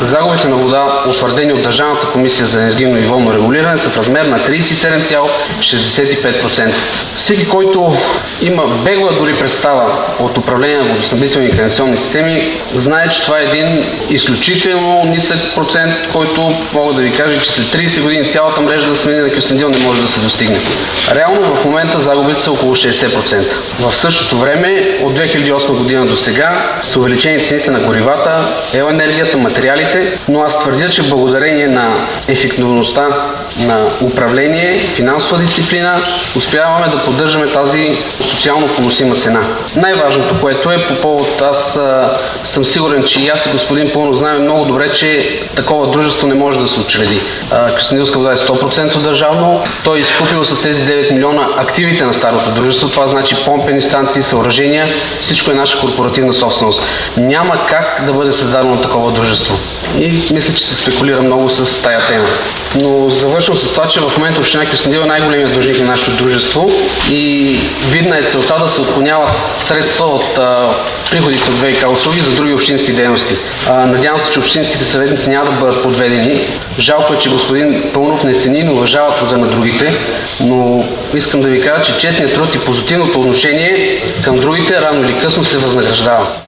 загубите на вода, утвърдени от Държавната комисия за енергийно и водно регулиране, са в размер на 37,65%. Всеки, който има бегла дори представа от управление на водоснабдителни и канализационни системи, знае, че това е един изключително нисък процент, който мога да ви кажа, че след 30 години цялата мрежа за смени на кюстендил не може да се достигне. Реално в момента загубите са около 60%. В същото време, от 2008 година до сега, са увеличени цените на горивата, електроенергията, материалите, но аз твърдя, че благодарение на ефективността на управление, финансова дисциплина, успяваме да поддържаме тази социално поносима цена. Най-важното, което е по повод, аз съм сигурен, че и аз и господин Пълнов знаем много добре, че такова дружество не може да се учреди. Кюстендилска вода е 100% държавно. Той е изкупил с тези 9 милиона активите на старото дружество. Това значи помпени станции, съоръжения, всичко е наша корпоративна собственост. Няма как да бъде създадено такова дружество. И мисля, че се спекулира много с тая тема. Но завършвам с това, че в момента община Кюстендил е най-големият длъжник на нашето дружество и видна е целта да се отклоняват средства от приходите от ВиК услуги за други общински дейности. Надявам се, че общинските съветници няма да бъдат подведени. Жалко е, че господин Пълнов не цени и уважава труда на другите, но искам да ви кажа, че честният труд и позитивното отношение към другите рано или късно се възнаграждава.